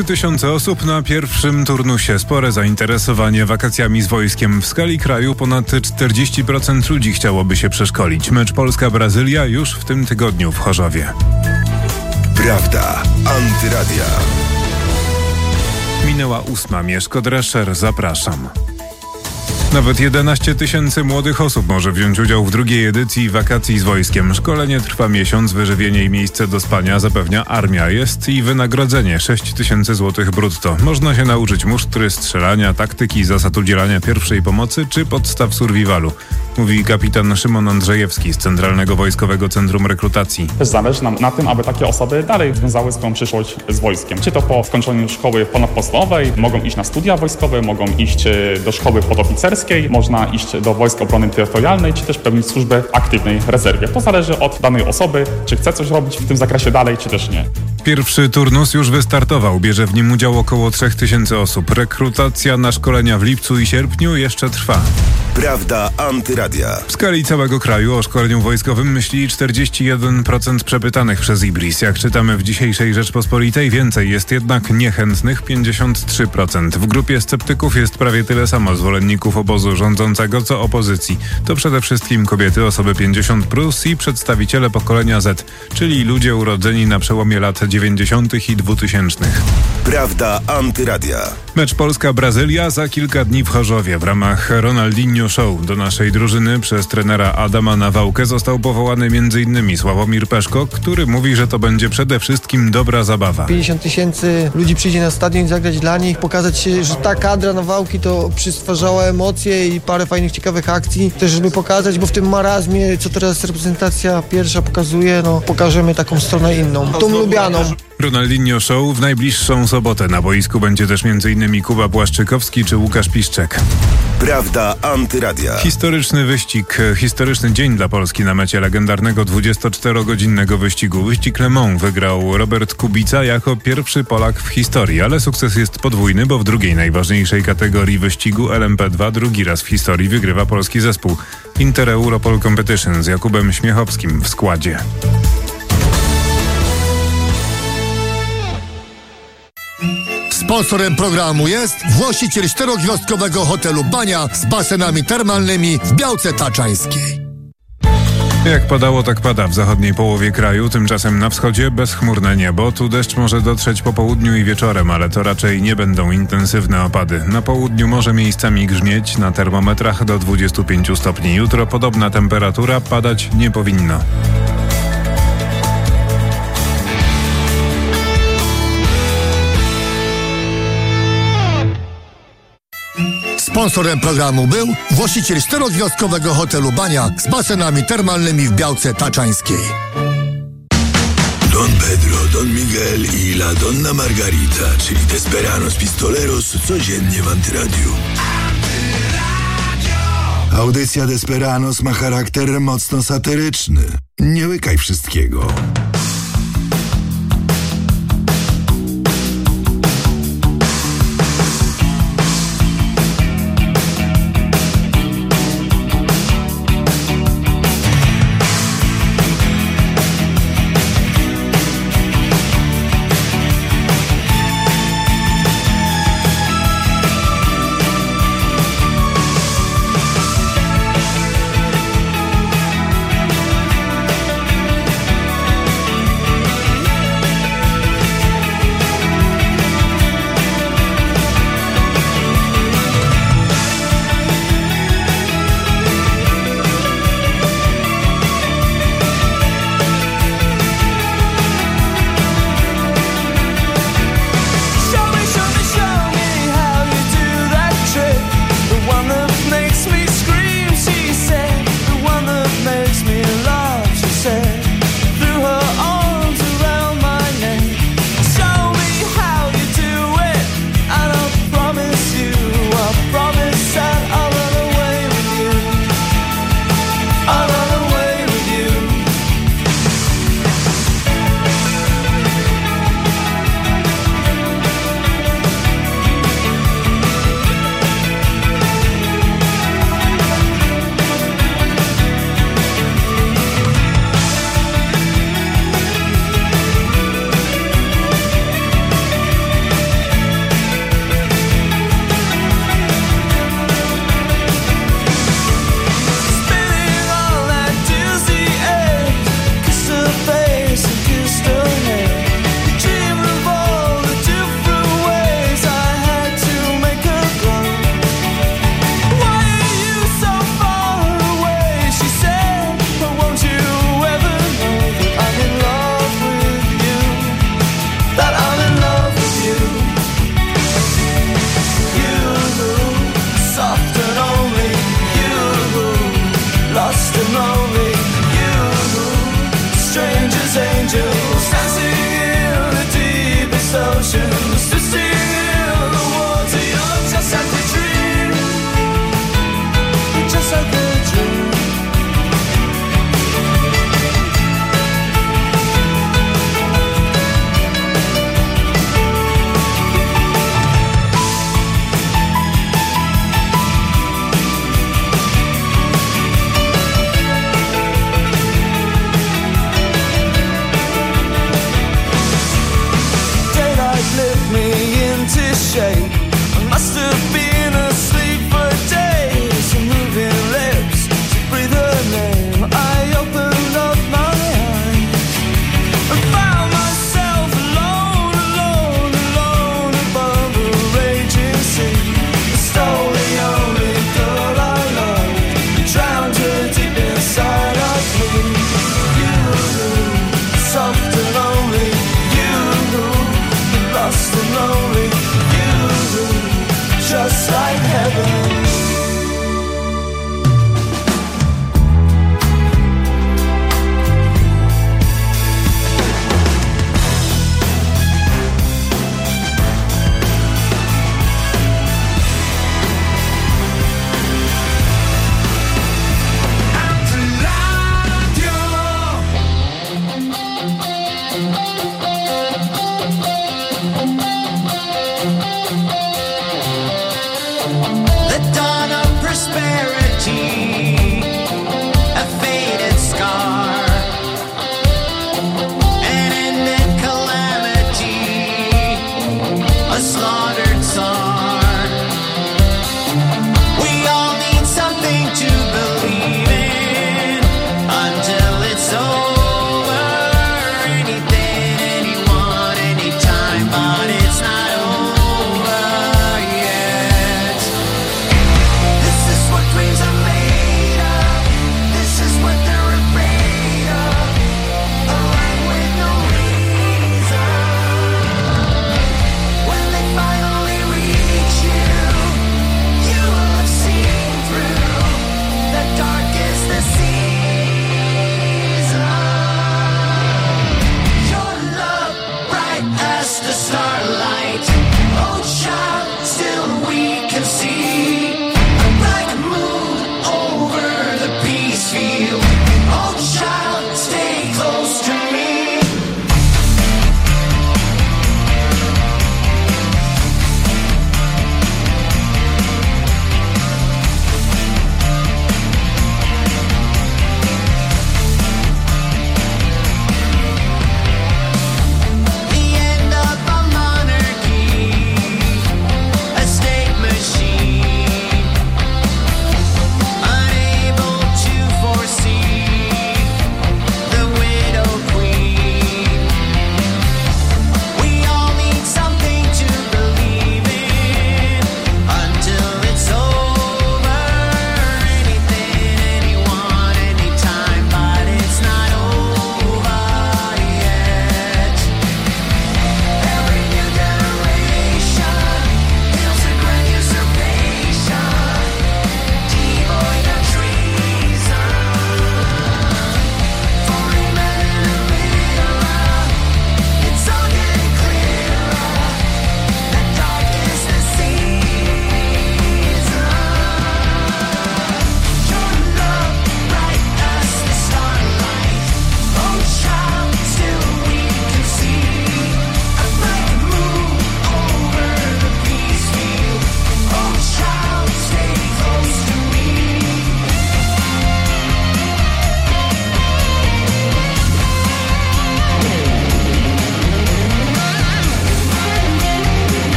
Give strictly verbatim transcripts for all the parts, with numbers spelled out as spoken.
trzy tysiące osób na pierwszym turnusie. Spore zainteresowanie wakacjami z wojskiem. W skali kraju ponad czterdzieści procent ludzi chciałoby się przeszkolić. Mecz Polska-Brazylia już w tym tygodniu w Chorzowie. Prawda. Antyradia. Minęła ósma. Mieszko Drescher, zapraszam. Nawet jedenaście tysięcy młodych osób może wziąć udział w drugiej edycji wakacji z wojskiem. Szkolenie trwa miesiąc, wyżywienie i miejsce do spania zapewnia armia. Jest i wynagrodzenie sześć tysięcy złotych brutto. Można się nauczyć musztry, strzelania, taktyki, zasad udzielania pierwszej pomocy czy podstaw survivalu. Mówi kapitan Szymon Andrzejewski z Centralnego Wojskowego Centrum Rekrutacji. Też zależy nam na tym, aby takie osoby dalej związały swoją przyszłość z wojskiem. Czy to po skończeniu szkoły ponadpodstawowej, mogą iść na studia wojskowe, mogą iść do szkoły podoficerskiej, można iść do Wojsk Obrony Terytorialnej, czy też pełnić służbę w aktywnej rezerwie. To zależy od danej osoby, czy chce coś robić w tym zakresie dalej, czy też nie. Pierwszy turnus już wystartował. Bierze w nim udział około trzech tysięcy osób. Rekrutacja na szkolenia w lipcu i sierpniu jeszcze trwa. Prawda Antyradia. W skali całego kraju o szkoleniu wojskowym myśli czterdzieści jeden procent przepytanych przez Ibris. Jak czytamy w dzisiejszej Rzeczpospolitej, więcej jest jednak niechętnych, pięćdziesiąt trzy procent. W grupie sceptyków jest prawie tyle samo zwolenników obozu rządzącego co opozycji. To przede wszystkim kobiety, osoby pięćdziesiąt plus i przedstawiciele pokolenia Z, czyli ludzie urodzeni na przełomie lat dziewięćdziesiątych i dwutysięcznych. Prawda Antyradia. Mecz Polska-Brazylia za kilka dni w Chorzowie. W ramach Ronaldinho Show do naszej drużyny przez trenera Adama Nawałkę został powołany między innymi Sławomir Peszko, który mówi, że to będzie przede wszystkim dobra zabawa. pięćdziesiąt tysięcy ludzi przyjdzie na stadion zagrać dla nich, pokazać się, że ta kadra Nawałki to przystwarzała emocje i parę fajnych, ciekawych akcji. Też żeby pokazać, bo w tym marazmie, co teraz reprezentacja pierwsza pokazuje, no pokażemy taką stronę inną, tą lubianą. Ronaldinho Show w najbliższą sobotę. Na boisku będzie też między innymi Kuba Błaszczykowski czy Łukasz Piszczek. Prawda Antyradia. Historyczny wyścig, historyczny dzień dla Polski na mecie legendarnego dwudziestoczterogodzinnego wyścigu. Wyścig Le Mans wygrał Robert Kubica jako pierwszy Polak w historii, ale sukces jest podwójny, bo w drugiej najważniejszej kategorii wyścigu L M P dwa drugi raz w historii wygrywa polski zespół Inter Europol Competition z Jakubem Śmiechowskim w składzie. Sponsorem programu jest właściciel czterogwiazdkowego hotelu Bania z basenami termalnymi w Białce Taczańskiej. Jak padało, tak pada w zachodniej połowie kraju, tymczasem na wschodzie bezchmurne niebo. Tu deszcz może dotrzeć po południu i wieczorem, ale to raczej nie będą intensywne opady. Na południu może miejscami grzmieć, na termometrach do dwudziestu pięciu stopni. Jutro podobna temperatura, padać nie powinno. Sponsorem programu był właściciel czterogwiazdkowego hotelu Bania z basenami termalnymi w Białce Taczańskiej. Don Pedro, Don Miguel i La Donna Margarita, czyli Desperanos Pistoleros, codziennie w Antyradiu. Audycja Desperanos ma charakter mocno satyryczny. Nie łykaj wszystkiego.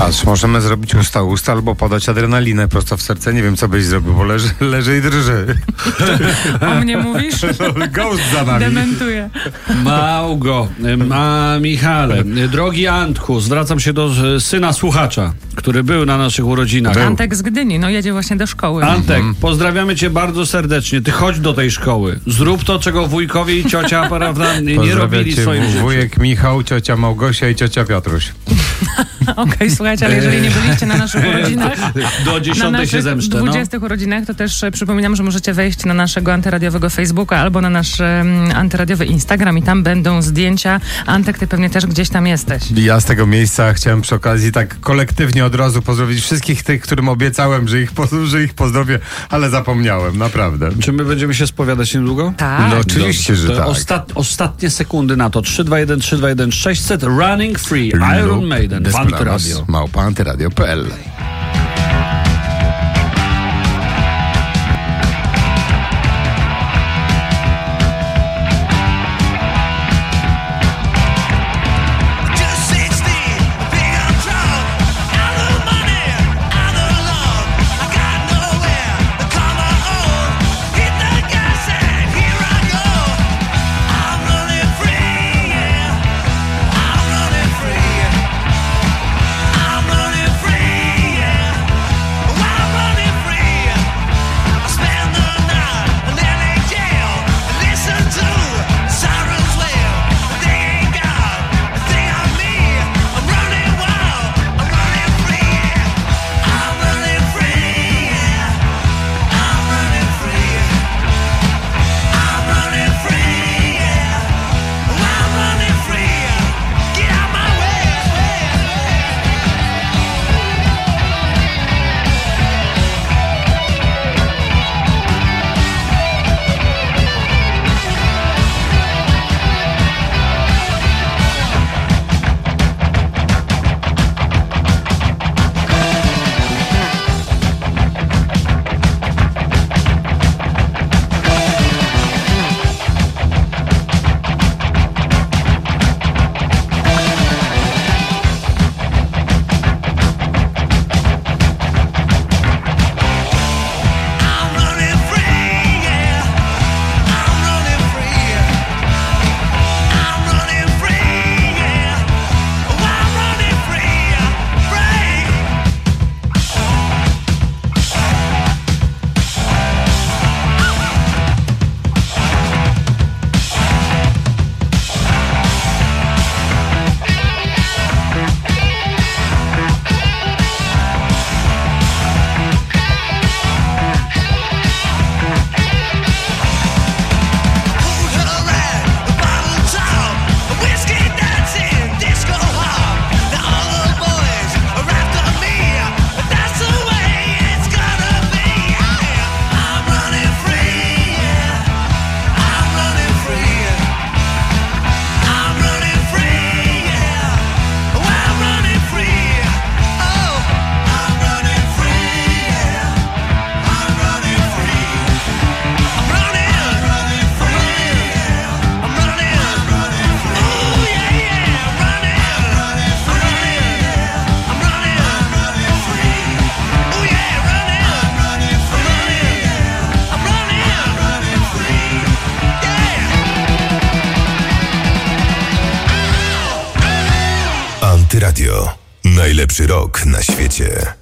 Patrz, możemy zrobić usta-usta albo podać adrenalinę prosto w serce. Nie wiem, co byś zrobił, bo leży, leży i drży. O mnie mówisz? No, ghost za nami. Dementuję. Małgo, a Michale, drogi Antku, zwracam się do syna słuchacza, który był na naszych urodzinach. Był. Antek z Gdyni, no jedzie właśnie do szkoły. Antek, mhm. pozdrawiamy cię bardzo serdecznie. Ty chodź do tej szkoły. Zrób to, czego wujkowie i ciocia, prawda, nie robili w swoim życiu. Wujek Michał, ciocia Małgosia i ciocia Piotruś. Okej, okay, słuchajcie, ale jeżeli nie byliście na naszych urodzinach, do dziesiątej się zemszczę. Na dwudziestych no. urodzinach, to też przypominam, że możecie wejść na naszego antyradiowego Facebooka albo na nasz um, antyradiowy Instagram i tam będą zdjęcia. Antek, ty pewnie też gdzieś tam jesteś. Ja z tego miejsca chciałem przy okazji tak kolektywnie od razu pozdrowić wszystkich tych, którym obiecałem, że ich, że ich pozdrowię, ale zapomniałem, naprawdę. Czy my będziemy się spowiadać niedługo? Tak. No oczywiście, Dobrze, że tak. Ostat, ostatnie sekundy na to. trzy dwa jeden trzy dwa jeden sześćset Running Free, Iron Maiden, Antyradio. Małpa antyradio kropka p l. Radio. Najlepszy rok na świecie.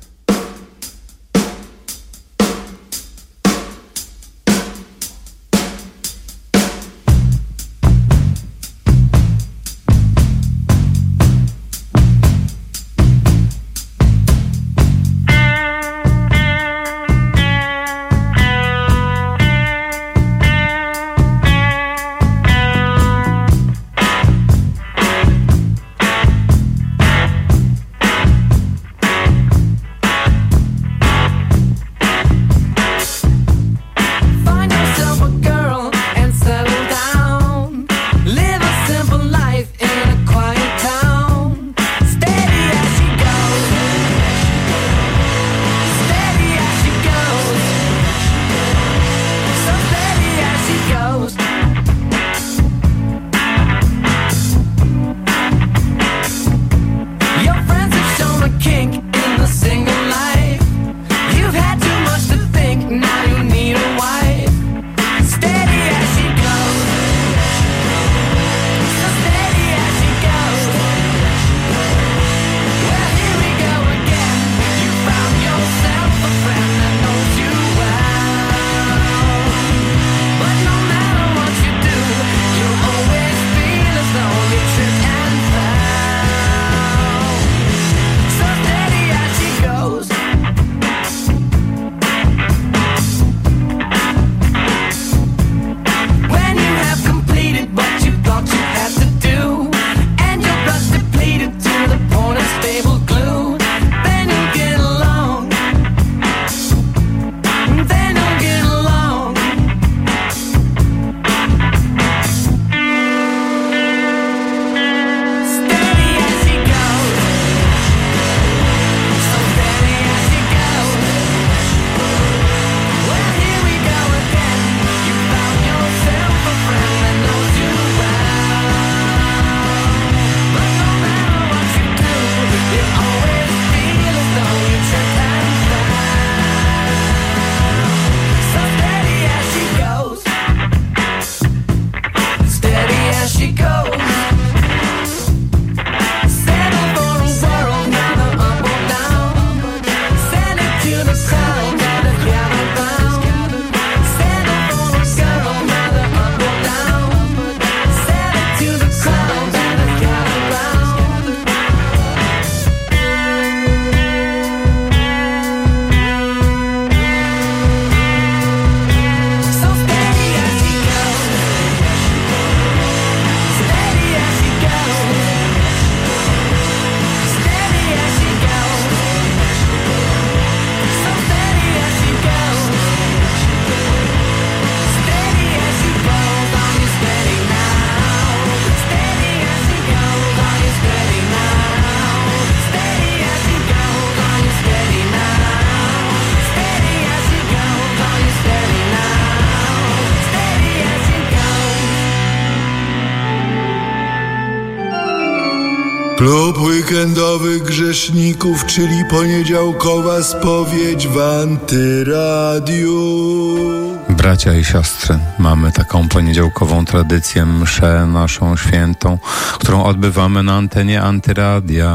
Klub weekendowych grzeszników, czyli poniedziałkowa spowiedź w Antyradiu. Bracia i siostry, mamy taką poniedziałkową tradycję, mszę naszą świętą, którą odbywamy na antenie Antyradia.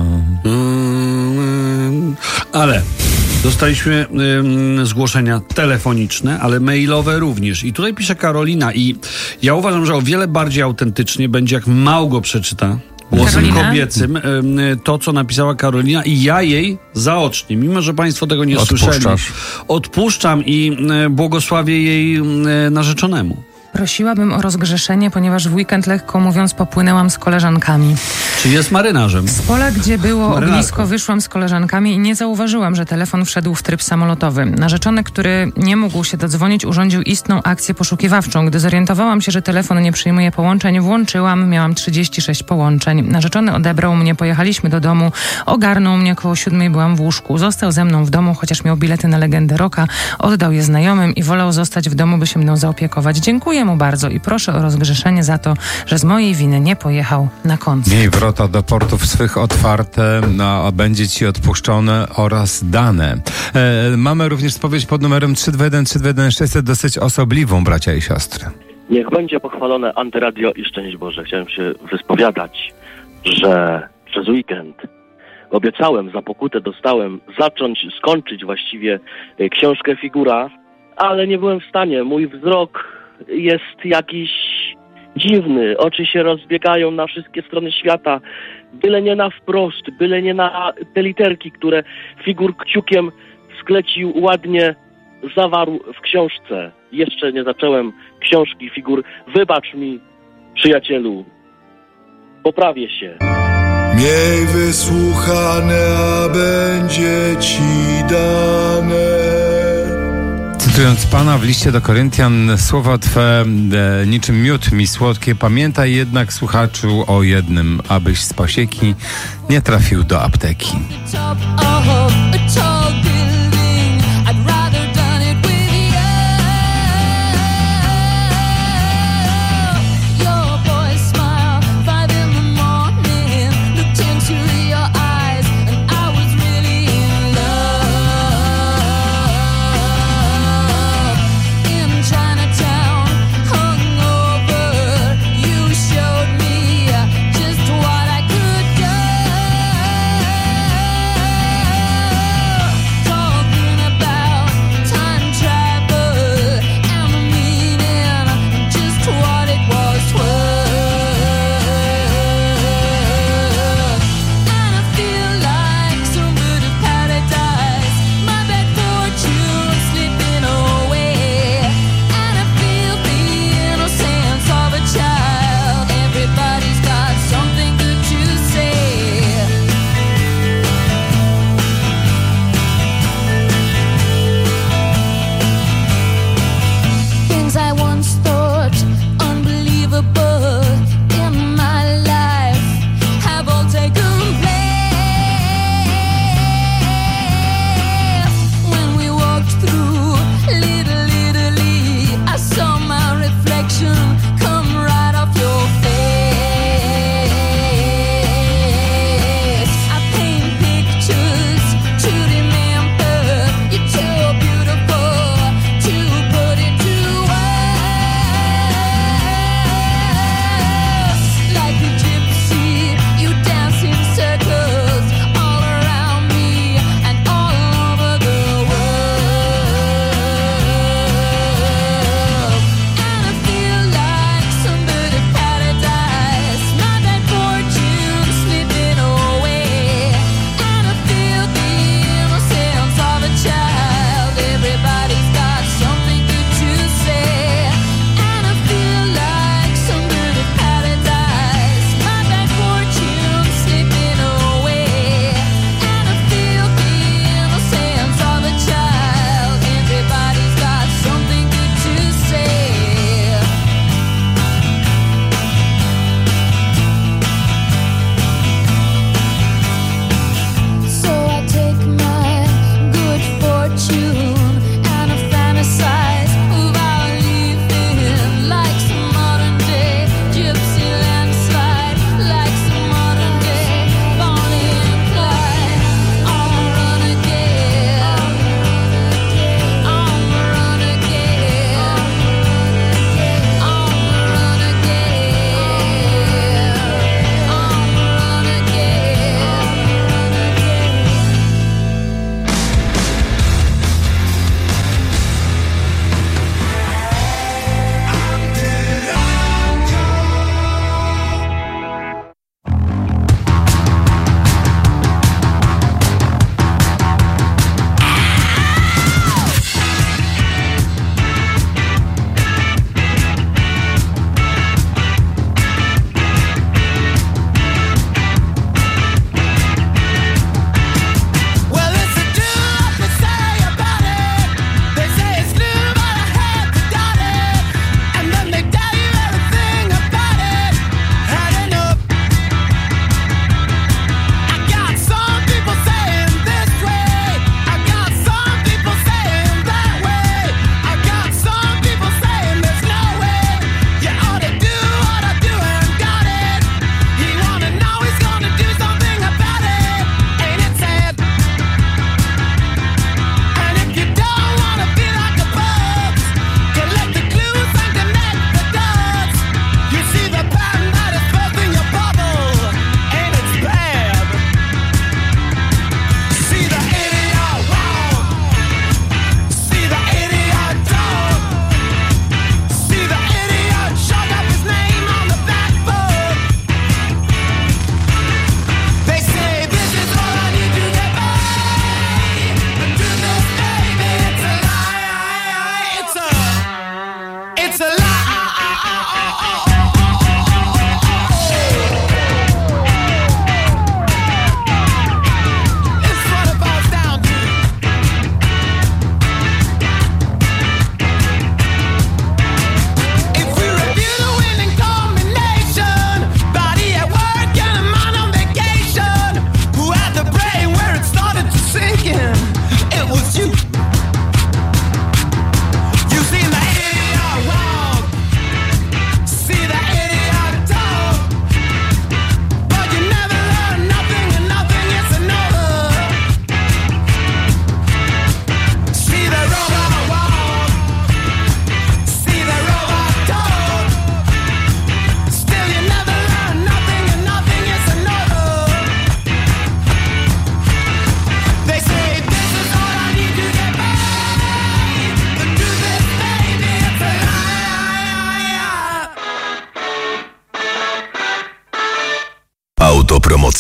Mm, ale dostaliśmy ym, zgłoszenia telefoniczne, ale mailowe również. I tutaj pisze Karolina i ja uważam, że o wiele bardziej autentycznie będzie, jak Małgo przeczyta głosem Karolina? kobiecym ym, to, co napisała Karolina, i ja jej zaocznie, mimo że państwo tego nie słyszeli, odpuszczam i y, błogosławię jej y, narzeczonemu. Prosiłabym o rozgrzeszenie, ponieważ w weekend, lekko mówiąc, popłynęłam z koleżankami. Czy jest marynarzem? Z pola, gdzie było Marynarką. ognisko, wyszłam z koleżankami i nie zauważyłam, że telefon wszedł w tryb samolotowy. Narzeczony, który nie mógł się dodzwonić, urządził istną akcję poszukiwawczą. Gdy zorientowałam się, że telefon nie przyjmuje połączeń, włączyłam, miałam trzydzieści sześć połączeń. Narzeczony odebrał mnie, pojechaliśmy do domu, ogarnął mnie, koło siódmej byłam w łóżku. Został ze mną w domu, chociaż miał bilety na legendę rocka, oddał je znajomym i wolał zostać w domu, by się mną zaopiekować. Dziękuję mu bardzo i proszę o rozgrzeszenie za to, że z mojej winy nie pojechał na koncert. Miej wrota do portów swych otwarte, a będzie ci odpuszczone oraz dane. E, mamy również spowiedź pod numerem trzy dwa jeden trzy dwa jeden sześćset, dosyć osobliwą, bracia i siostry. Niech będzie pochwalone Antyradio i szczęść Boże. Chciałem się wyspowiadać, że przez weekend obiecałem, za pokutę dostałem zacząć, skończyć właściwie książkę Figura, ale nie byłem w stanie. Mój wzrok jest jakiś dziwny, oczy się rozbiegają na wszystkie strony świata, byle nie na wprost, byle nie na te literki, które Figur kciukiem sklecił, ładnie zawarł w książce. Jeszcze nie zacząłem książki Figur. Wybacz mi, przyjacielu, poprawię się. Miej wysłuchane, a będzie ci dane. Cytując Pana w liście do Koryntian, słowa Twe e, niczym miód mi słodkie. Pamiętaj jednak, słuchaczu, o jednym, abyś z pasieki nie trafił do apteki.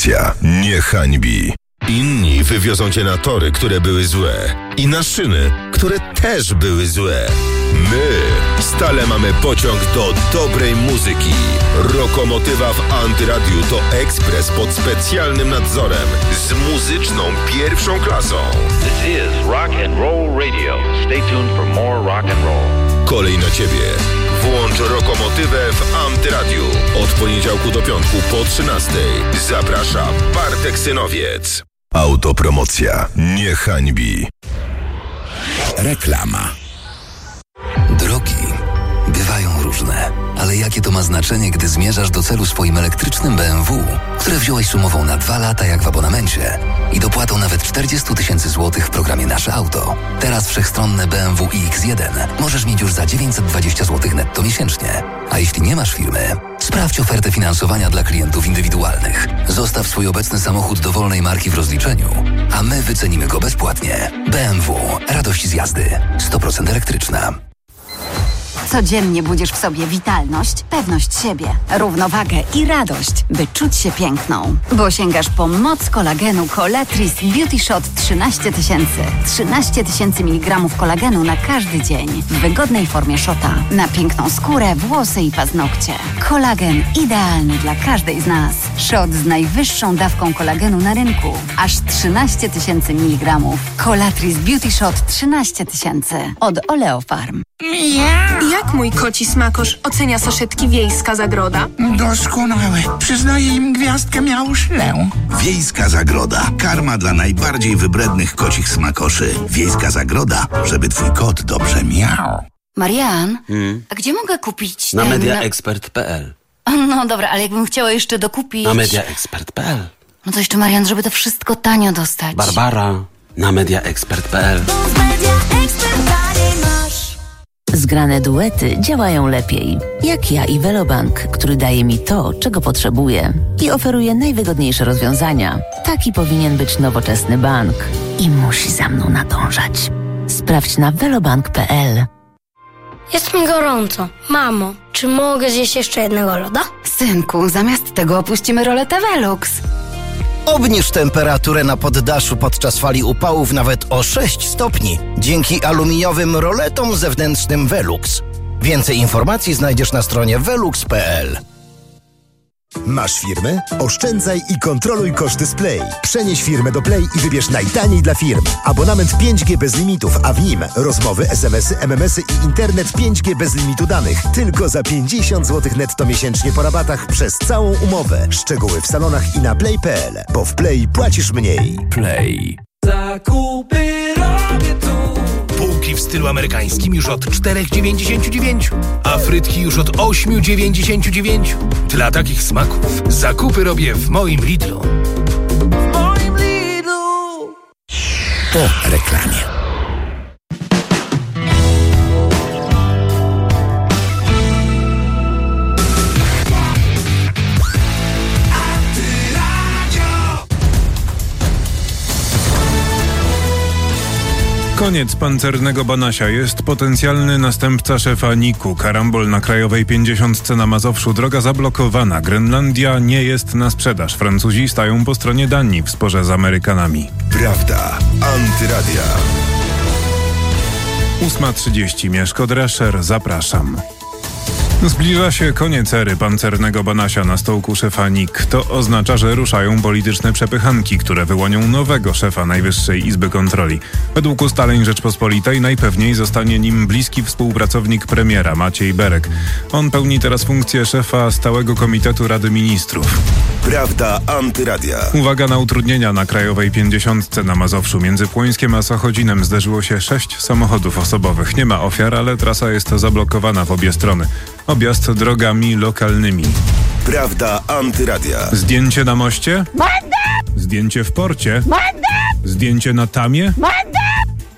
Autopromocja nie hańbi. Inni wywiozą cię na tory, które były złe i na szyny, które też były złe. My stale mamy pociąg do dobrej muzyki. Rokomotywa w Antyradiu to ekspres pod specjalnym nadzorem z muzyczną pierwszą klasą. This is Rock and Roll Radio. Stay tuned for more rock and roll. Kolej na ciebie. Włącz Rokomotywę w Antyradiu. Od poniedziałku do piątku po trzynastej. Zaprasza Bartek Synowiec. Autopromocja nie hańbi. Reklama. Drogi bywają różne, ale jakie to ma znaczenie, gdy zmierzasz do celu swoim elektrycznym B M W, które wziąłeś z umową na dwa lata jak w abonamencie i dopłatą nawet czterdzieści tysięcy złotych w programie Nasze Auto. Teraz wszechstronne B M W i X jeden możesz mieć już za dziewięćset dwadzieścia złotych netto miesięcznie. A jeśli nie masz firmy, sprawdź ofertę finansowania dla klientów indywidualnych. Zostaw swój obecny samochód dowolnej marki w rozliczeniu, a my wycenimy go bezpłatnie. B M W. Radość z jazdy. sto procent elektryczna. Codziennie budzisz w sobie witalność, pewność siebie, równowagę i radość, by czuć się piękną. Bo sięgasz po moc kolagenu Colatris Beauty Shot trzynaście tysięcy. trzynaście tysięcy miligramów kolagenu na każdy dzień. W wygodnej formie shota. Na piękną skórę, włosy i paznokcie. Kolagen idealny dla każdej z nas. Shot z najwyższą dawką kolagenu na rynku. Aż trzynaście tysięcy miligramów. Colatris Beauty Shot trzynaście tysięcy. Od Oleofarm. Jak mój koci smakosz ocenia saszetki Wiejska Zagroda? Doskonałe. Przyznaję im gwiazdkę miałszlę. Wiejska Zagroda. Karma dla najbardziej wybrednych kocich smakoszy. Wiejska Zagroda, żeby twój kot dobrze miał. Marian, Hmm? a gdzie mogę kupić Na ten... mediaexpert kropka p l. No dobra, ale jakbym chciała jeszcze dokupić... Na mediaexpert kropka p l. No to jeszcze, Marian, żeby to wszystko tanio dostać. Barbara. Na mediaexpert kropka p l. Zgrane duety działają lepiej. Jak ja i Velobank, który daje mi to, czego potrzebuję i oferuje najwygodniejsze rozwiązania. Taki powinien być nowoczesny bank i musi za mną nadążać. Sprawdź na velobank kropka p l. Jest mi gorąco. Mamo, czy mogę zjeść jeszcze jednego loda? Synku, zamiast tego opuścimy roletę Velux. Obniż temperaturę na poddaszu podczas fali upałów nawet o sześć stopni dzięki aluminiowym roletom zewnętrznym Velux. Więcej informacji znajdziesz na stronie velux kropka p l. Masz firmę? Oszczędzaj i kontroluj koszty z Play. Przenieś firmę do Play i wybierz najtaniej dla firm. Abonament pięć G bez limitów, a w nim rozmowy, es em esy, em em esy i internet pięć G bez limitu danych. Tylko za pięćdziesiąt złotych netto miesięcznie po rabatach przez całą umowę. Szczegóły w salonach i na play kropka p l. Bo w Play płacisz mniej. Play. Zakupy robię tu. Bułki w stylu amerykańskim już od cztery dziewięćdziesiąt dziewięć, a frytki już od osiem dziewięćdziesiąt dziewięć. Dla takich smaków zakupy robię w moim Lidlu. W moim Lidlu. Po reklamie. Koniec pancernego Banasia. Jest potencjalny następca szefa N I K-u. Karambol na Krajowej pięćdziesiątce na Mazowszu. Droga zablokowana. Grenlandia nie jest na sprzedaż. Francuzi stają po stronie Danii w sporze z Amerykanami. Prawda. Antyradia. ósma trzydzieści. Mieszko Drescher. Zapraszam. Zbliża się koniec ery pancernego Banasia na stołku szefa N I K. To oznacza, że ruszają polityczne przepychanki, które wyłonią nowego szefa Najwyższej Izby Kontroli. Według ustaleń Rzeczpospolitej najpewniej zostanie nim bliski współpracownik premiera Maciej Berek. On pełni teraz funkcję szefa Stałego Komitetu Rady Ministrów. Prawda Antyradia. Uwaga na utrudnienia na Krajowej pięćdziesiątce na Mazowszu. Między Płońskiem a Sochodzinem zderzyło się sześć samochodów osobowych. Nie ma ofiar, ale trasa jest zablokowana w obie strony. Objazd drogami lokalnymi. Prawda Antyradia. Zdjęcie na moście? Zdjęcie w porcie? Zdjęcie na tamie?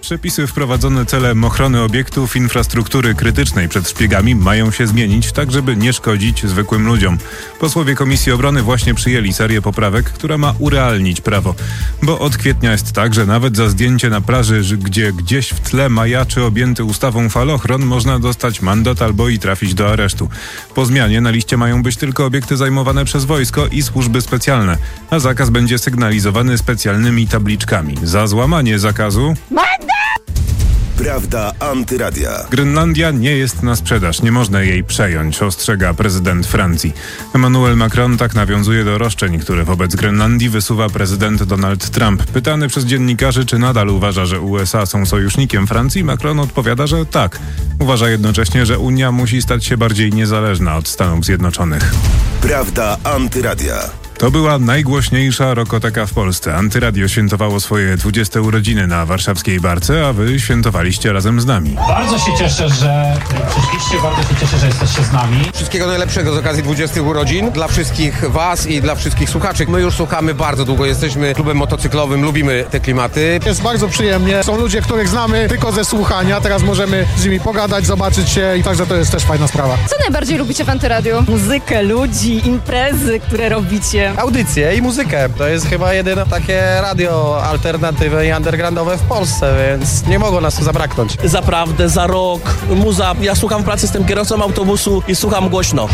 Przepisy wprowadzone celem ochrony obiektów infrastruktury krytycznej przed szpiegami mają się zmienić, tak żeby nie szkodzić zwykłym ludziom. Posłowie Komisji Obrony właśnie przyjęli serię poprawek, która ma urealnić prawo. Bo od kwietnia jest tak, że nawet za zdjęcie na plaży, gdzie gdzieś w tle majaczy objęty ustawą falochron, można dostać mandat albo i trafić do aresztu. Po zmianie na liście mają być tylko obiekty zajmowane przez wojsko i służby specjalne, a zakaz będzie sygnalizowany specjalnymi tabliczkami. Za złamanie zakazu... Prawda antyradia. Grenlandia nie jest na sprzedaż, nie można jej przejąć, ostrzega prezydent Francji. Emmanuel Macron tak nawiązuje do roszczeń, które wobec Grenlandii wysuwa prezydent Donald Trump. Pytany przez dziennikarzy, czy nadal uważa, że U S A są sojusznikiem Francji, Macron odpowiada, że tak. Uważa jednocześnie, że Unia musi stać się bardziej niezależna od Stanów Zjednoczonych. Prawda antyradia. To była najgłośniejsza rokoteka w Polsce. Antyradio świętowało swoje dwudzieste urodziny na warszawskiej Barce, a wy świętowaliście razem z nami. Bardzo się cieszę, że przyszliście, bardzo się cieszę, że jesteście z nami. Wszystkiego najlepszego z okazji dwudziestych urodzin dla wszystkich was i dla wszystkich słuchaczy. My już słuchamy bardzo długo, jesteśmy klubem motocyklowym, lubimy te klimaty. Jest bardzo przyjemnie, są ludzie, których znamy tylko ze słuchania, teraz możemy z nimi pogadać, zobaczyć się i także to jest też fajna sprawa. Co najbardziej lubicie w Antyradiu? Muzykę, ludzi, imprezy, które robicie. Audycje i muzykę. To jest chyba jedyne takie radio alternatywne i undergroundowe w Polsce, więc nie mogło nas zabraknąć. Zaprawdę, za rok, muza. Ja słucham w pracy, jestem kierowcą autobusu i słucham głośno.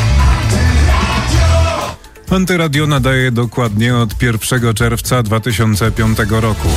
Antyradio nadaje dokładnie od pierwszego czerwca dwa tysiące piątego roku.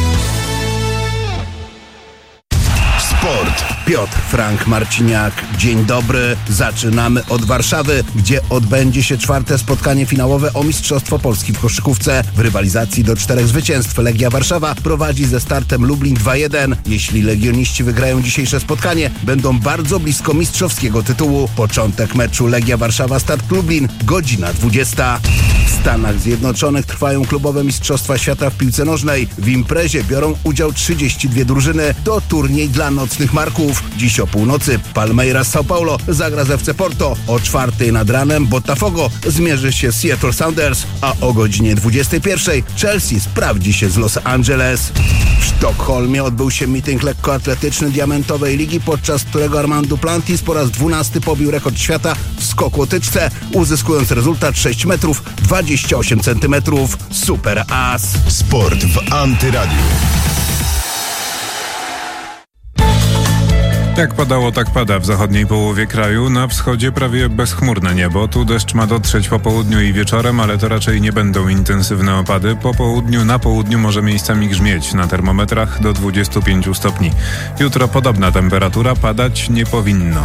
Sport. Piotr Frank Marciniak. Dzień dobry. Zaczynamy od Warszawy, gdzie odbędzie się czwarte spotkanie finałowe o Mistrzostwo Polski w koszykówce. W rywalizacji do czterech zwycięstw Legia Warszawa prowadzi ze startem Lublin dwa jeden. Jeśli legioniści wygrają dzisiejsze spotkanie, będą bardzo blisko mistrzowskiego tytułu. Początek meczu Legia Warszawa, Start Lublin, godzina dwudziesta. W Stanach Zjednoczonych trwają klubowe Mistrzostwa Świata w piłce nożnej. W imprezie biorą udział trzydzieści dwie drużyny. To turniej dla nocnych marków. Dziś o północy Palmeiras São Paulo zagra z F C Porto. O czwartej nad ranem Botafogo zmierzy się z Seattle Sounders, a o godzinie dwudziestej pierwszej Chelsea sprawdzi się z Los Angeles. W Sztokholmie odbył się meeting lekkoatletyczny Diamentowej Ligi, podczas którego Armand Duplantis po raz dwunasty pobił rekord świata w skoku o tyczce, uzyskując rezultat sześć metrów dwadzieścia osiem centymetrów. Super as. Sport w Antyradiu. Jak padało, tak pada w zachodniej połowie kraju. Na wschodzie prawie bezchmurne niebo. Tu deszcz ma dotrzeć po południu i wieczorem, ale to raczej nie będą intensywne opady. Po południu, na południu może miejscami grzmieć. Na termometrach do dwudziestu pięciu stopni. Jutro podobna temperatura, padać nie powinno.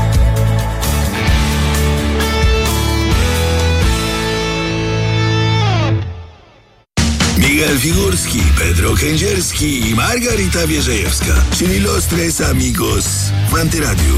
Miguel Figurski, Pedro Kędzierski i Margarita Wierzejewska, czyli Los Tres Amigos w Antyradiu.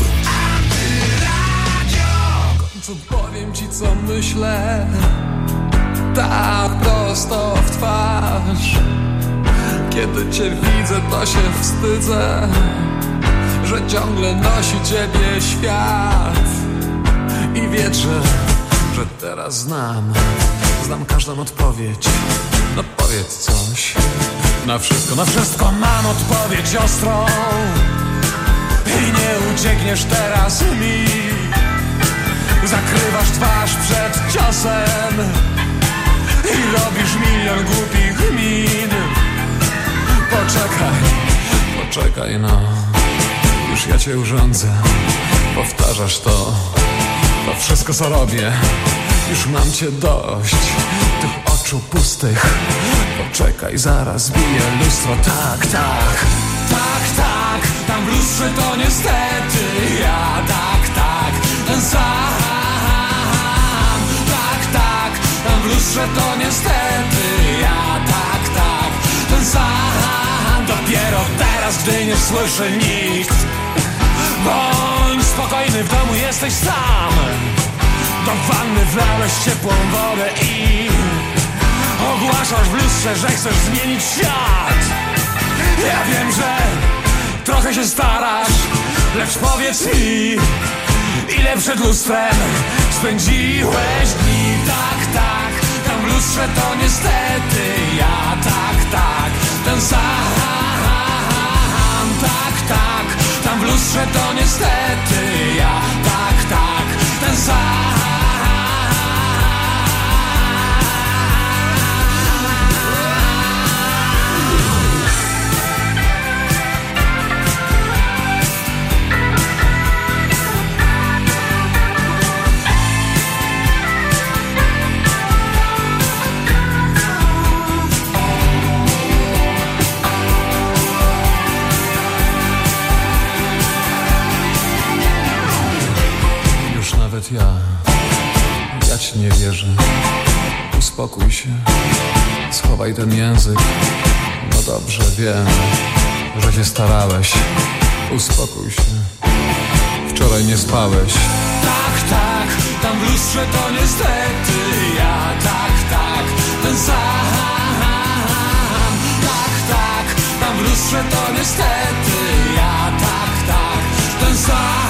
Co powiem ci, co myślę, tak prosto w twarz. Kiedy cię widzę, to się wstydzę, że ciągle nosi ciebie świat. I wierzę, że teraz znam, znam każdą odpowiedź. No powiedz coś. Na wszystko, na wszystko mam odpowiedź ostrą. I nie uciekniesz teraz mi. Zakrywasz twarz przed ciosem i robisz milion głupich min. Poczekaj, poczekaj no. Już ja cię urządzę. Powtarzasz to, to wszystko co robię. Już mam cię dość, tych oczu pustych. Poczekaj, zaraz bije lustro. Tak, tak, tak, tak. Tam w lustrze to niestety ja. Tak, tak, ten sam. Tak, tak, tam w lustrze to niestety ja. Tak, tak, ten sam. Dopiero teraz, gdy nie słyszy nikt. Bądź spokojny, w domu jesteś sam. Do wanny wlałeś ciepłą wodę i ogłaszasz w lustrze, że chcesz zmienić świat. Ja wiem, że trochę się starasz, lecz powiedz mi, ile przed lustrem spędziłeś dni. Tak, tak, tam w lustrze to niestety ja. Tak, tak, ten sam. lustrze to niestety ja. Tak, tak, ten sam. Nawet ja, ja ci nie wierzę. Uspokój się, schowaj ten język. No dobrze, wiem, że się starałeś. Uspokój się, wczoraj nie spałeś. Tak, tak, tam w lustrze to niestety ja. Tak, tak, ten sam. Tak, tak, tam w lustrze to niestety ja. Tak, tak, ten sam.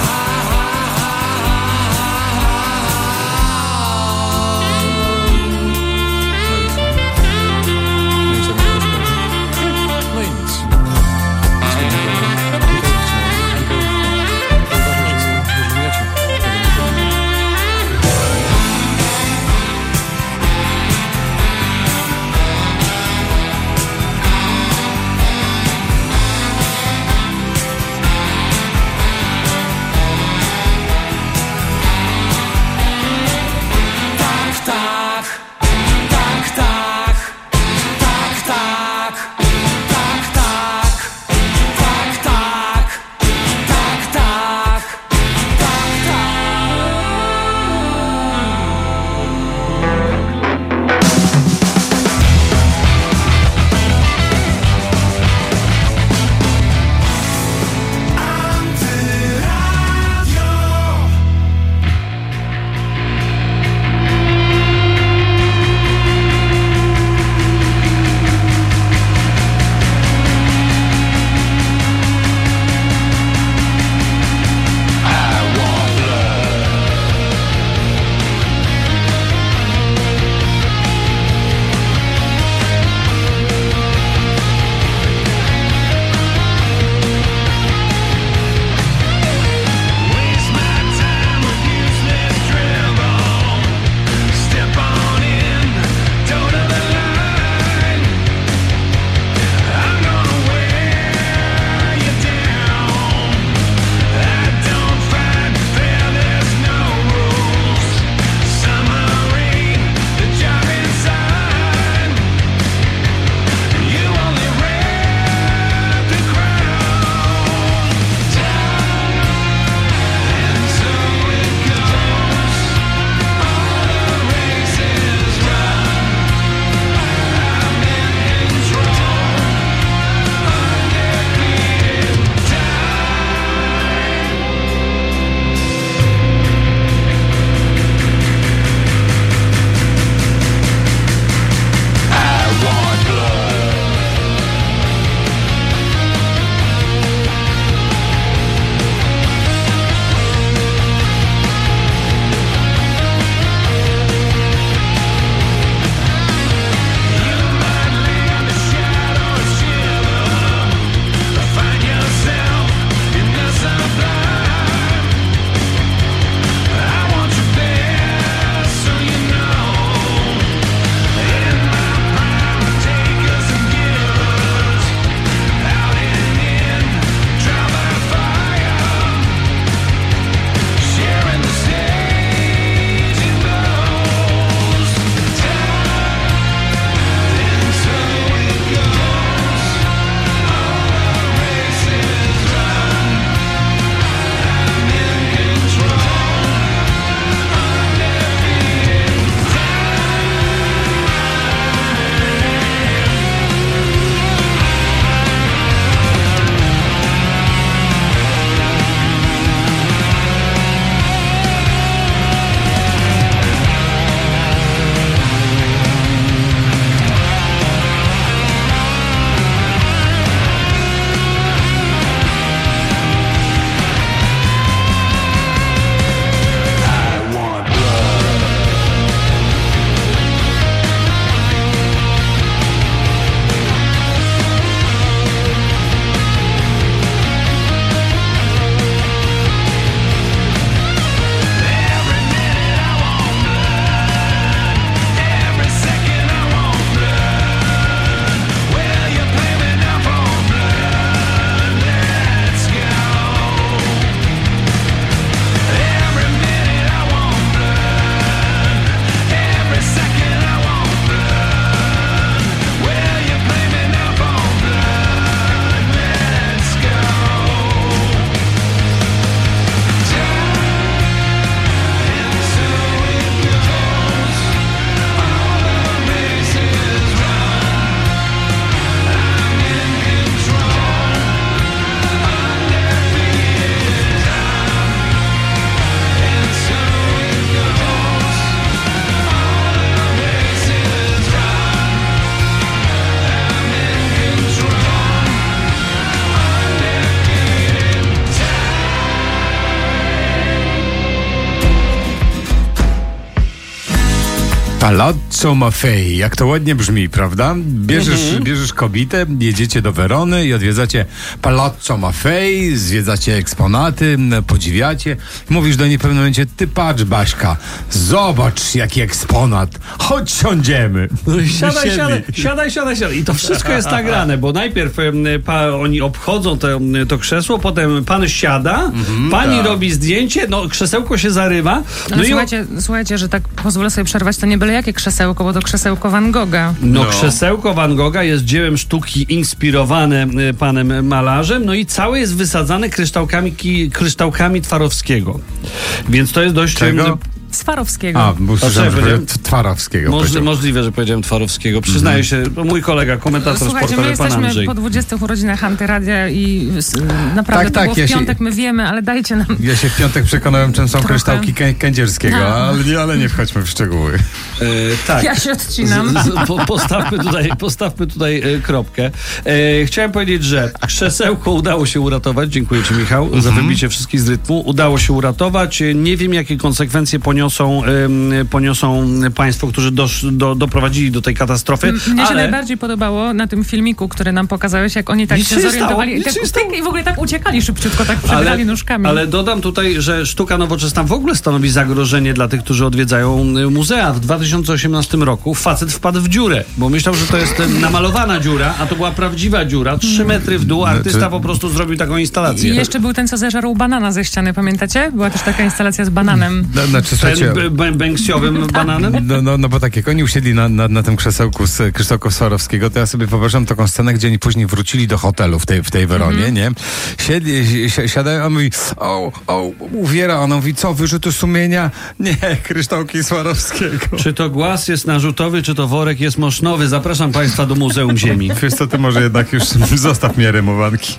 Palazzo Maffei, jak to ładnie brzmi, prawda? Bierzesz, mhm. bierzesz kobietę, jedziecie do Werony i odwiedzacie Palazzo Maffei, zwiedzacie eksponaty, podziwiacie. Mówisz do niej w pewnym momencie, ty patrz Baśka, zobacz jaki eksponat, chodź siądziemy. Siadaj, siadaj, siadaj, siadaj, siadaj. I to wszystko jest nagrane, bo najpierw pa, oni obchodzą to, to krzesło, potem pan siada, mhm, pani tak. robi zdjęcie, no krzesełko się zarywa. No, no i słuchajcie, o... słuchajcie, że tak pozwolę sobie przerwać, to nie byle jakie krzesełko, bo to krzesełko Van Gogha. No, no krzesełko Van Gogha jest dziełem sztuki inspirowane panem malarzem, no i całe jest wysadzane kryształkami, kryształkami Twarowskiego. Więc to jest dość... Czego? Swarowskiego. A, bo słyszałem, że Twarowskiego. Możli, możliwe, że powiedziałem Twarowskiego. Przyznaję mm. się, mój kolega, komentator Słuchajcie, sportowy, pan Andrzej. my jesteśmy po dwudziestych urodzinach Antyradia i naprawdę tak, to tak, było w ja piątek, się, my wiemy, ale dajcie nam... Ja się w piątek przekonałem, czym są trochę. kryształki kę- Kędzierskiego, no. ale, ale nie wchodźmy w szczegóły. E, tak. Ja się odcinam. Z, z, po, postawmy tutaj, postawmy tutaj e, kropkę. E, chciałem powiedzieć, że krzesełko udało się uratować. Dziękuję ci, Michał, mm-hmm. za wybicie wszystkich z rytmu. Udało się uratować. Nie wiem, jakie konsekwencje poniosą Poniosą, y, poniosą państwo, którzy dosz, do, doprowadzili do tej katastrofy. M- mnie ale... się najbardziej podobało na tym filmiku, który nam pokazałeś, jak oni tak nic się zorientowali i, tak, tak, i w ogóle tak uciekali szybciutko, tak przebierali nóżkami. Ale dodam tutaj, że sztuka nowoczesna w ogóle stanowi zagrożenie dla tych, którzy odwiedzają muzea. W dwa tysiące osiemnastym roku facet wpadł w dziurę, bo myślał, że to jest namalowana dziura, a to była prawdziwa dziura. Trzy metry w dół, artysta po prostu zrobił taką instalację. I jeszcze był ten, co zeżarł banana ze ściany, pamiętacie? Była też taka instalacja z bananem. No, znaczy, B- bęksiowym bananem? No, no, no bo tak jak oni usiedli na, na, na tym krzesełku z Krzysztofa Swarowskiego, to ja sobie wyobrażam taką scenę, gdzie oni później wrócili do hotelu w tej, w tej Weronie, mm-hmm. nie? Siedli, si, siadają, on mówi, o, o, uwiera, ona mówi, co, wyrzuty sumienia? Nie, Krzysztofa Swarowskiego. Czy to głaz jest narzutowy, czy to worek jest mosznowy? Zapraszam państwa do Muzeum Ziemi. Wiesz co, ty może jednak już zostaw mnie rymowanki.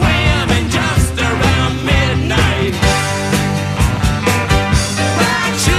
Watch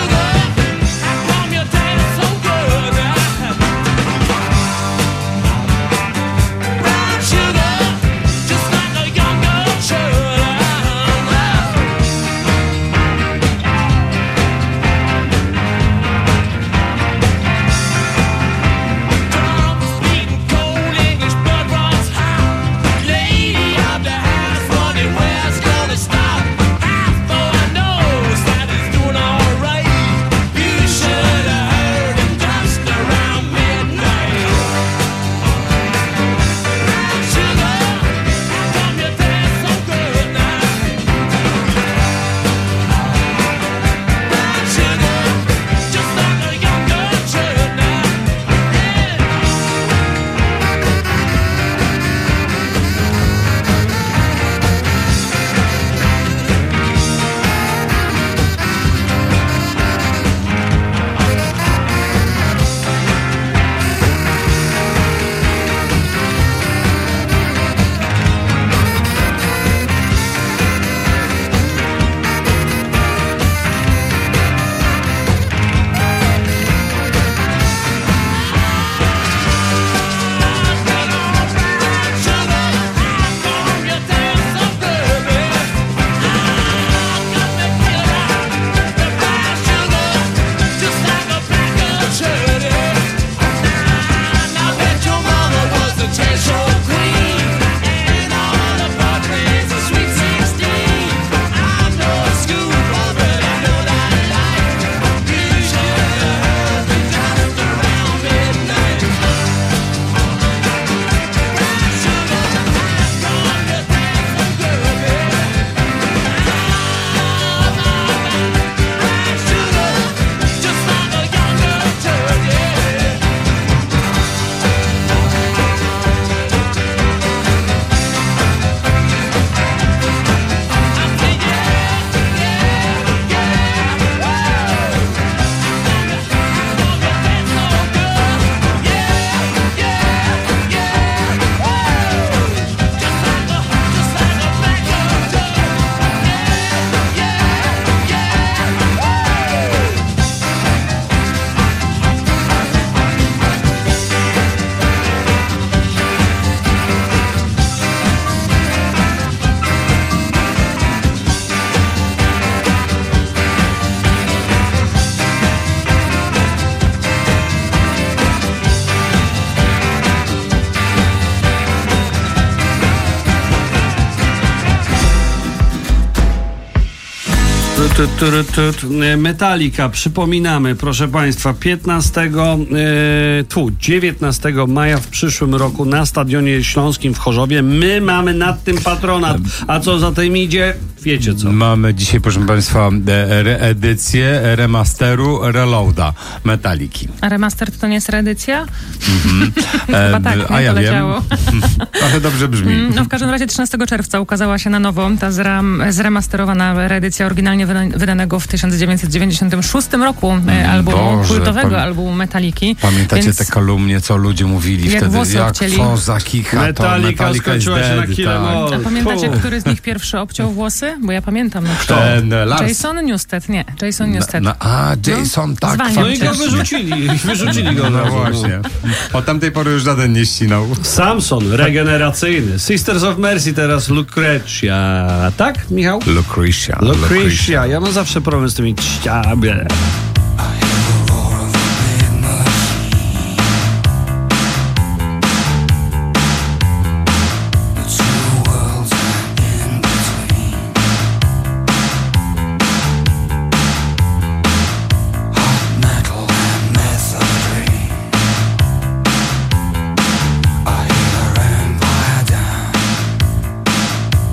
Tu, tu, tu, tu. Metallica, przypominamy, proszę Państwa, piętnastego, e, tu, dziewiętnastego maja w przyszłym roku na Stadionie Śląskim w Chorzowie. My mamy nad tym patronat. A co za tym idzie? Wiecie co? Mamy dzisiaj, proszę Państwa, reedycję remasteru Reloada Metalliki. A remaster to nie jest reedycja? Mm-hmm. Chyba tak, nie? A ja to leciało. Trochę dobrze brzmi. No w każdym razie trzynastego czerwca ukazała się na nowo ta zram, zremasterowana reedycja oryginalnie wyda- wydanego w tysiąc dziewięćset dziewięćdziesiątym szóstym roku e, albumu, Boże, kultowego pam- albumu Metalliki. Pamiętacie Więc te kolumnie, co ludzie mówili jak wtedy? włosy Jak obcięli. co za kicha, to Metallica Metallica is skończyła się dead, na Kill 'em all. tak. A pamiętacie, Puh. który z nich pierwszy obciął włosy? Bo ja pamiętam. Na przykład. Ten, e, Lars. Jason Newsted, nie. Jason Newsted. Na, a, Jason, No, tak. zwalniam No i go cię. wyrzucili. Wyrzucili go. No od razu, właśnie. Od tamtej pory już żaden nie ścinał. Samson, regeneracyjny. Sisters of Mercy, teraz Lucretia. Tak, Michał? Lucretia. Lucretia. Ja mam zawsze problem z tymi czciami.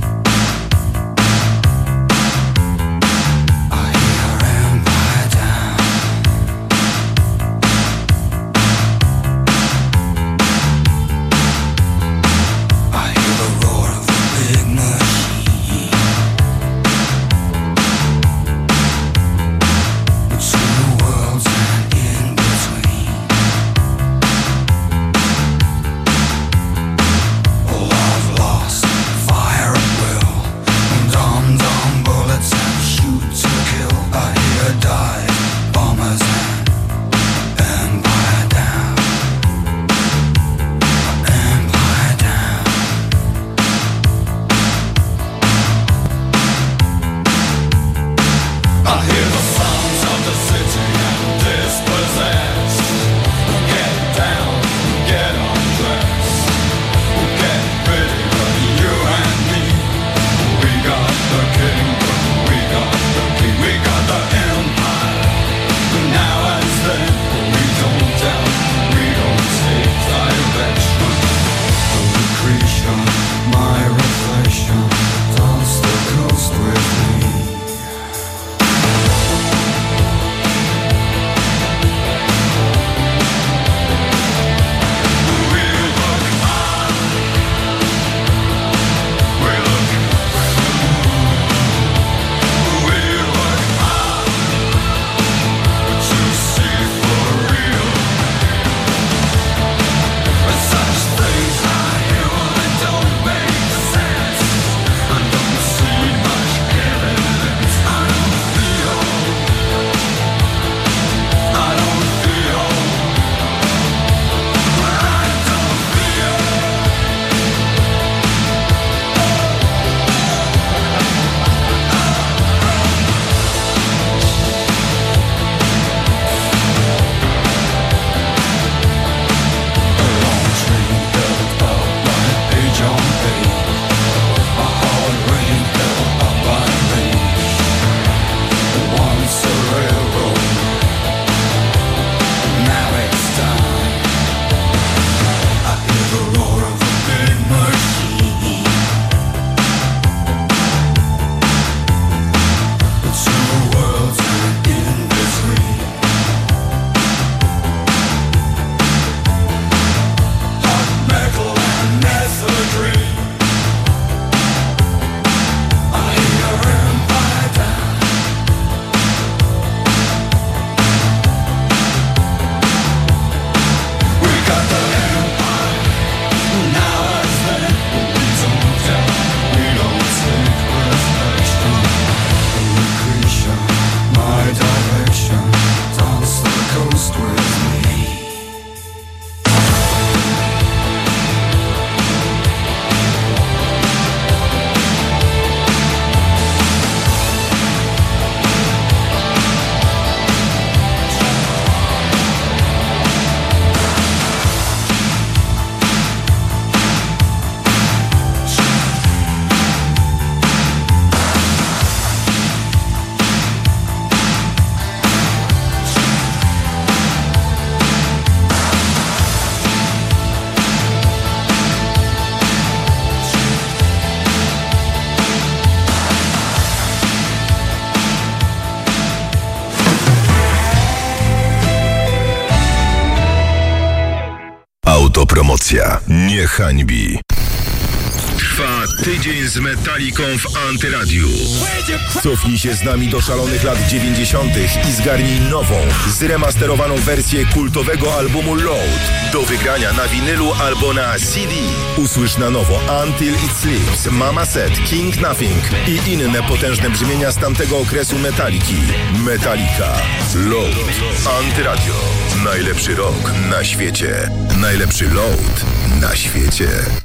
Down. Autopromocja nie hańbi. Trwa tydzień z Metaliką w Antyradiu. Cofnij się z nami do szalonych lat dziewięćdziesiątych i zgarnij nową, zremasterowaną wersję kultowego albumu Load. Do wygrania na winylu albo na C D. Usłysz na nowo Until It Sleeps, Mama Said, King Nothing i inne potężne brzmienia z tamtego okresu Metaliki. Metallica. Load. Antyradio. Najlepszy rock na świecie. Najlepszy Load na świecie.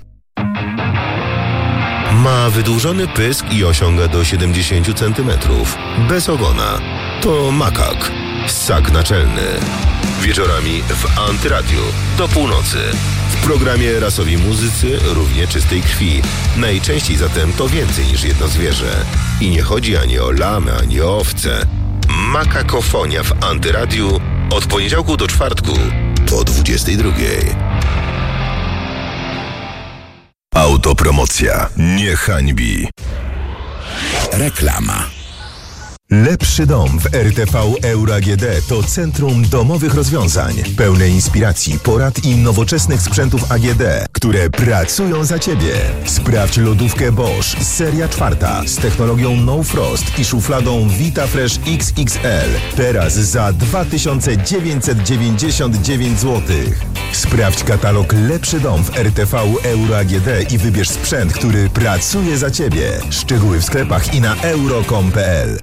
Ma wydłużony pysk i osiąga do siedemdziesiąt centymetrów. Bez ogona. To makak. Ssak naczelny. Wieczorami w Antyradiu. Do północy. W programie Rasowi Muzycy równie czystej krwi. Najczęściej zatem to więcej niż jedno zwierzę. I nie chodzi ani o lamy, ani o owce. Makakofonia w Antyradiu od poniedziałku do czwartku po dwudziestej drugiej. Autopromocja nie hańbi. Reklama. Lepszy dom w R T V Euro A G D to centrum domowych rozwiązań, pełne inspiracji, porad i nowoczesnych sprzętów A G D, które pracują za Ciebie. Sprawdź lodówkę Bosch seria czwarta z technologią No Frost i szufladą VitaFresh X X L. Teraz za dwa tysiące dziewięćset dziewięćdziesiąt dziewięć złotych. Sprawdź katalog Lepszy dom w R T V Euro A G D i wybierz sprzęt, który pracuje za Ciebie. Szczegóły w sklepach i na euro kropka com kropka p l.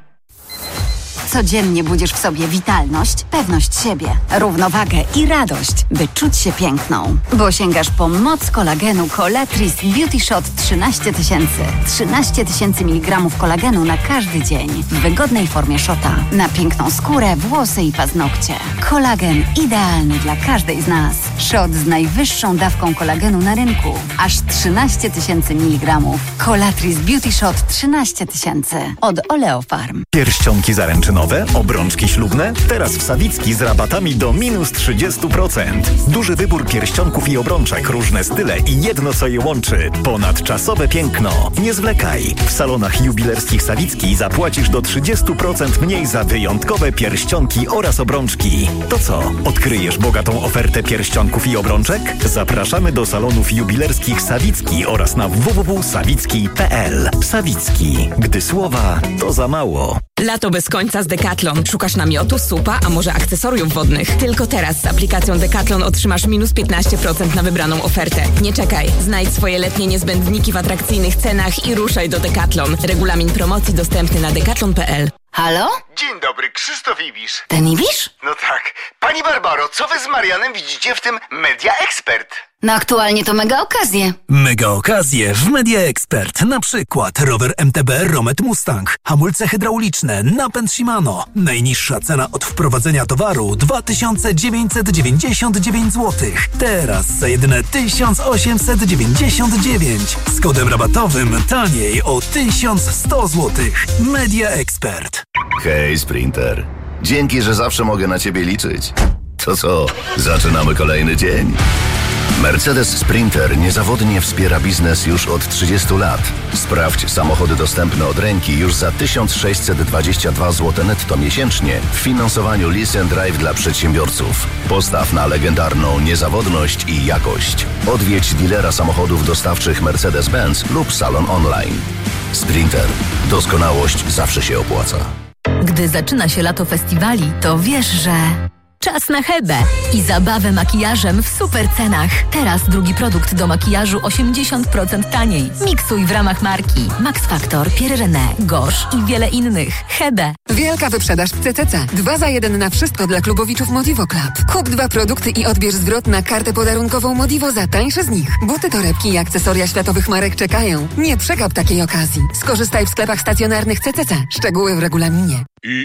Codziennie budzisz w sobie witalność, pewność siebie, równowagę i radość, by czuć się piękną. Bo sięgasz po moc kolagenu Colatris Beauty Shot trzynaście tysięcy. trzynaście tysięcy miligramów kolagenu na każdy dzień. W wygodnej formie shota. Na piękną skórę, włosy i paznokcie. Kolagen idealny dla każdej z nas. Shot z najwyższą dawką kolagenu na rynku. Aż trzynaście tysięcy miligramów. Colatris Beauty Shot trzynaście tysięcy. Od Oleofarm. Pierścionki zaręczynowe, obrączki ślubne? Teraz w Sawicki z rabatami do minus trzydzieści procent. Duży wybór pierścionków i obrączek, różne style i jedno co je łączy. Ponadczasowe piękno. Nie zwlekaj. W salonach jubilerskich Sawicki zapłacisz do trzydzieści procent mniej za wyjątkowe pierścionki oraz obrączki. To co? Odkryjesz bogatą ofertę pierścionków i obrączek? Zapraszamy do salonów jubilerskich Sawicki oraz na w w w kropka sawicki kropka p l. Sawicki. Gdy słowa to za mało. Lato bez końca z Decathlon. Szukasz namiotu, supa, a może akcesoriów wodnych? Tylko teraz z aplikacją Decathlon otrzymasz minus piętnaście procent na wybraną ofertę. Nie czekaj. Znajdź swoje letnie niezbędniki w atrakcyjnych cenach i ruszaj do Decathlon. Regulamin promocji dostępny na decathlon kropka p l. Halo? Dzień dobry, Krzysztof Ibisz. Ten Ibisz? No tak. Pani Barbaro, co wy z Marianem widzicie w tym Media Expert? No aktualnie to mega okazje. Mega okazje w Media Expert. Na przykład rower M T B Romet Mustang, hamulce hydrauliczne, napęd Shimano. Najniższa cena od wprowadzenia towaru dwa tysiące dziewięćset dziewięćdziesiąt dziewięć złotych. Teraz za jedyne tysiąc osiemset dziewięćdziesiąt dziewięć. Z kodem rabatowym taniej o tysiąc sto złotych. Media Expert. Hej Sprinter, dzięki, że zawsze mogę na Ciebie liczyć. To co, zaczynamy kolejny dzień? Mercedes Sprinter niezawodnie wspiera biznes już od trzydziestu lat. Sprawdź samochody dostępne od ręki już za tysiąc sześćset dwadzieścia dwa złote netto miesięcznie w finansowaniu Lease and Drive dla przedsiębiorców. Postaw na legendarną niezawodność i jakość. Odwiedź dealera samochodów dostawczych Mercedes-Benz lub salon online. Sprinter. Doskonałość zawsze się opłaca. Gdy zaczyna się lato festiwali, to wiesz, że... Czas na Hebę i zabawę makijażem w super cenach. Teraz drugi produkt do makijażu osiemdziesiąt procent taniej. Miksuj w ramach marki Max Factor, Pierre René, Gosh i wiele innych. Hebę. Wielka wyprzedaż w C C C. Dwa za jeden na wszystko dla klubowiczów Modivo Club. Kup dwa produkty i odbierz zwrot na kartę podarunkową Modivo za tańsze z nich. Buty, torebki i akcesoria światowych marek czekają. Nie przegap takiej okazji. Skorzystaj w sklepach stacjonarnych C C C. Szczegóły w regulaminie. I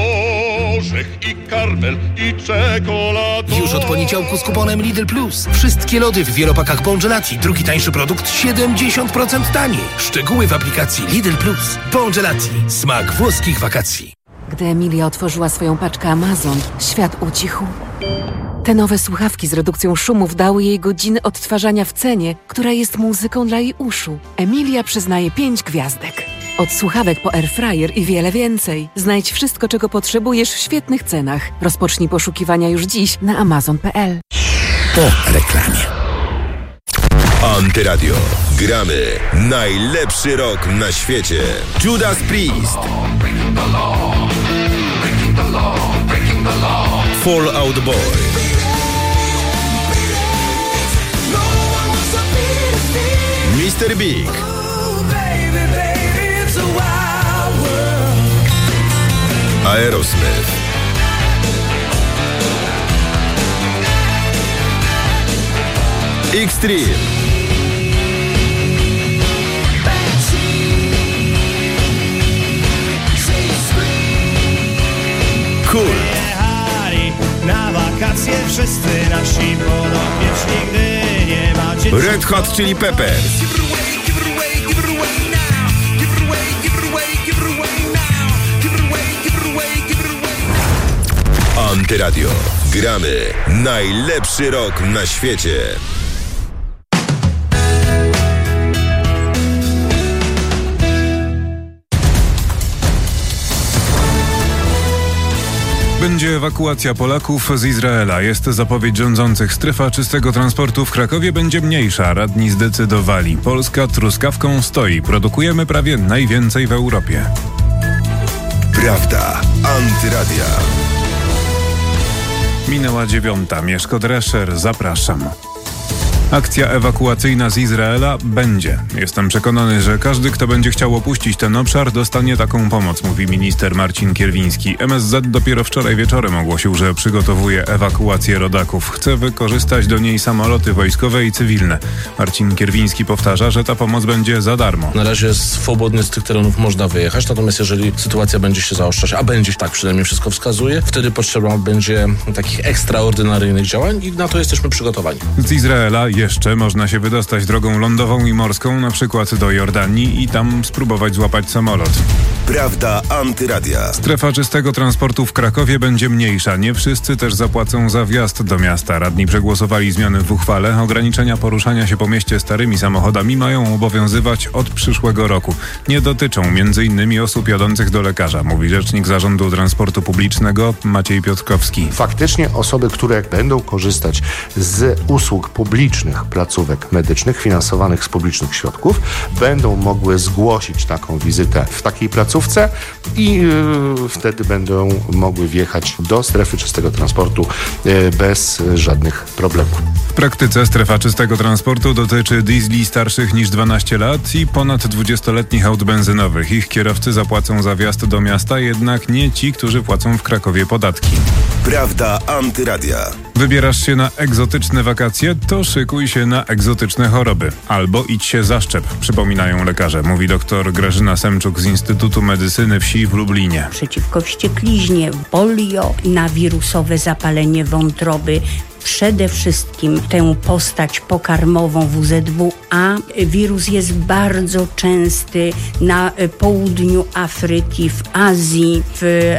orzech, i karmel, i czekolada. Już od poniedziałku z kuponem Lidl Plus. Wszystkie lody w wielopakach Bongelati. Drugi tańszy produkt siedemdziesiąt procent taniej. Szczegóły w aplikacji Lidl Plus. Bongelati. Smak włoskich wakacji. Gdy Emilia otworzyła swoją paczkę Amazon, świat ucichł. Te nowe słuchawki z redukcją szumów dały jej godziny odtwarzania w cenie, która jest muzyką dla jej uszu. Emilia przyznaje pięć gwiazdek. Od słuchawek po airfryer i wiele więcej. Znajdź wszystko, czego potrzebujesz w świetnych cenach. Rozpocznij poszukiwania już dziś na amazon kropka p l. Po reklamie. Antyradio. Gramy najlepszy rok na świecie. Judas Priest. Fall Out Boy. mister Big. Aerosmith. Extreme. Kult. Na wakacje wszyscy nasi podopieczni, gdy nie ma dzieci. Red Hot Chili Peppers. Antyradio. Gramy najlepszy rok na świecie. Będzie ewakuacja Polaków z Izraela. Jest zapowiedź rządzących. Strefa czystego transportu w Krakowie będzie mniejsza. Radni zdecydowali. Polska truskawką stoi. Produkujemy prawie najwięcej w Europie. Prawda. Antyradia. Minęła dziewiąta. Mieszko Drescher. Zapraszam. Akcja ewakuacyjna z Izraela będzie. Jestem przekonany, że każdy, kto będzie chciał opuścić ten obszar, dostanie taką pomoc, mówi minister Marcin Kierwiński. M S Z dopiero wczoraj wieczorem ogłosił, że przygotowuje ewakuację rodaków. Chce wykorzystać do niej samoloty wojskowe i cywilne. Marcin Kierwiński powtarza, że ta pomoc będzie za darmo. Na razie swobodnie z tych terenów można wyjechać, natomiast jeżeli sytuacja będzie się zaostrzać, a będzie tak, przynajmniej wszystko wskazuje, wtedy potrzeba będzie takich ekstraordynaryjnych działań i na to jesteśmy przygotowani. Z Izraela jeszcze można się wydostać drogą lądową i morską, na przykład do Jordanii i tam spróbować złapać samolot. Prawda Antyradia. Strefa czystego transportu w Krakowie będzie mniejsza. Nie wszyscy też zapłacą za wjazd do miasta. Radni przegłosowali zmiany w uchwale. Ograniczenia poruszania się po mieście starymi samochodami mają obowiązywać od przyszłego roku. Nie dotyczą między innymi osób jadących do lekarza, mówi rzecznik Zarządu Transportu Publicznego Maciej Piotrkowski. Faktycznie osoby, które będą korzystać z usług publicznych placówek medycznych finansowanych z publicznych środków, będą mogły zgłosić taką wizytę w takiej placówce i yy, wtedy będą mogły wjechać do strefy czystego transportu yy, bez żadnych problemów. W praktyce strefa czystego transportu dotyczy diesli starszych niż dwanaście lat i ponad dwudziestoletnich aut benzynowych. Ich kierowcy zapłacą za wjazd do miasta, jednak nie ci, którzy płacą w Krakowie podatki. Prawda Antyradia. Wybierasz się na egzotyczne wakacje, to szykuj się na egzotyczne choroby. Albo idź się zaszczep, przypominają lekarze, mówi dr Grażyna Semczuk z Instytutu Medycyny Wsi w Lublinie. Przeciwko wściekliźnie, polio, na wirusowe zapalenie wątroby, przede wszystkim tę postać pokarmową W Z W A. Wirus jest bardzo częsty na południu Afryki, w Azji, w